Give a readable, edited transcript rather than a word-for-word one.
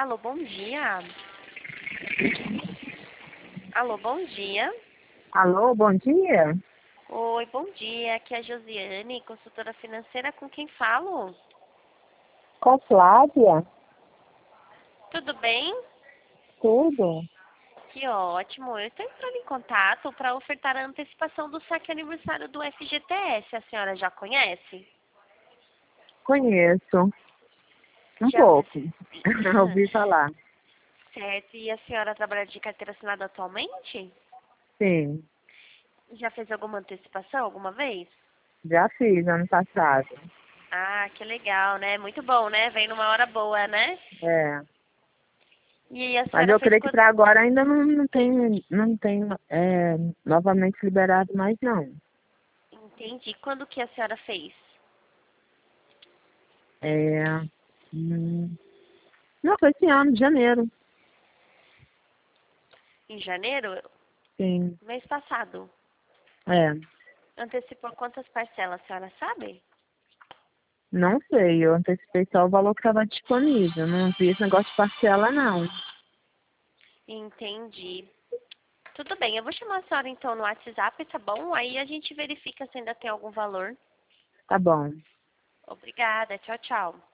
Alô, bom dia. Alô, bom dia. Alô, bom dia. Oi, bom dia. Aqui é a Josiane, consultora financeira. Com quem falo? Com Flávia? Tudo bem? Tudo? Que ótimo. Eu estou entrando em contato para ofertar a antecipação do saque aniversário do FGTS. A senhora já conhece? Conheço. Um Já fez... pouco. Ouvi falar. Certo. E a senhora trabalha de carteira assinada atualmente? Sim, Já fez alguma antecipação alguma vez? já fiz ano passado. Ah, que legal, né? Muito bom, né? Vem numa hora boa, né? É. E a Mas senhora eu fez creio que quanto? para agora ainda não tem novamente liberado mais não. Entendi. Quando que a senhora fez? É, não, foi esse ano, de janeiro. Em janeiro? Sim. Mês passado. É. Antecipou quantas parcelas, a senhora sabe? Não sei, eu antecipei só o valor que estava disponível. Não vi esse negócio de parcela, não. Entendi. Tudo bem, eu vou chamar a senhora então no WhatsApp, tá bom? Aí a gente verifica se ainda tem algum valor. Tá bom. Obrigada, tchau, tchau.